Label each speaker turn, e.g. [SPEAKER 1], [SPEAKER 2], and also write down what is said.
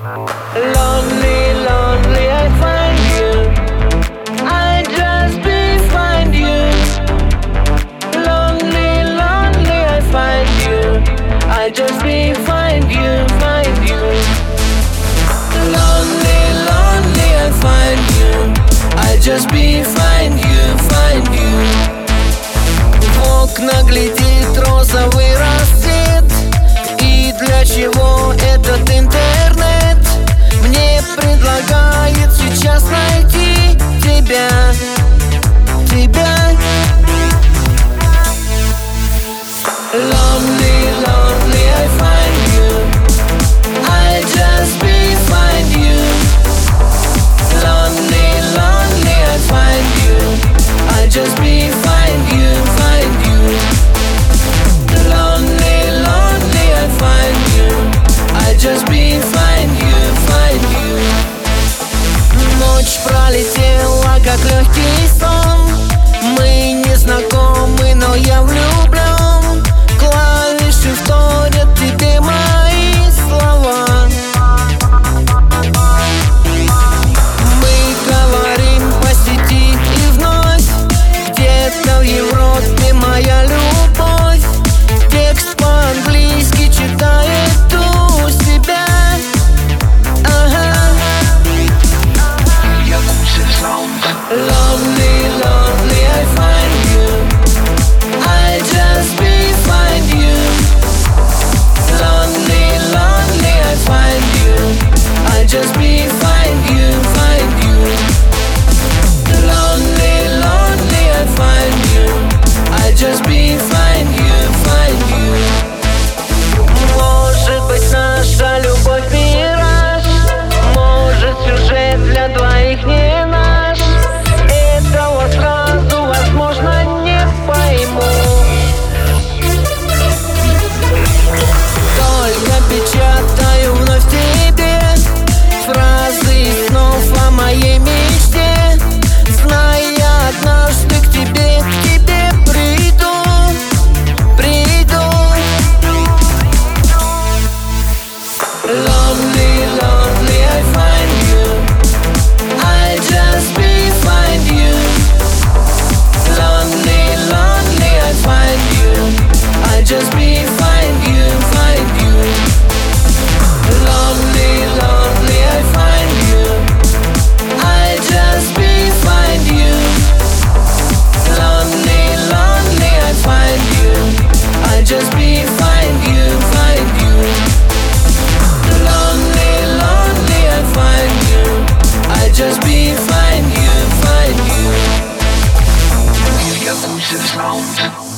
[SPEAKER 1] Lonely, lonely, I find you. I just be find you. Lonely, lonely, I find you. I just be find you, find you. Lonely, lonely, I find you. I just be find you, find you. В окна глядит розовый рассвет. И для чего этот интернет мне предлагает сейчас найти тебя, тебя? Lonely, lonely, I find you. I just be find you. Lonely, lonely, I find you. I just be find you, find you. Lonely, lonely, I find you. I just be find you, find you. Ночь пролетела, как легкий сон. Мы не знакомы, но я влюблен. Клавиши вторят тебе мои слова. Мы говорим по сети и вновь. Где-то в Европе моя любовь. Текст по-английски читает у себя. Ага. Lonely, lonely, I find you. I just be find you. Lonely, lonely, I find you. I just be find you, find you. Lonely, lonely, I find you. I just be find you, find you. Может быть, наша любовь мираж. Может, сюжет для двоих не наш. Этого сразу, возможно, не пойму. Только печатаю вновь тебе фразы снов о моей мечте. Зная, однажды к тебе приду, приду. Lonely, lonely, I find you. I just be find you. Lonely, lonely, I find you. I just be find you, find you. Lonely, lonely, I find you. I just be find you. Lonely, lonely, I find you. I just be find you, find you. Lonely, lonely, I find you. I just be find you, find you.
[SPEAKER 2] Music sound.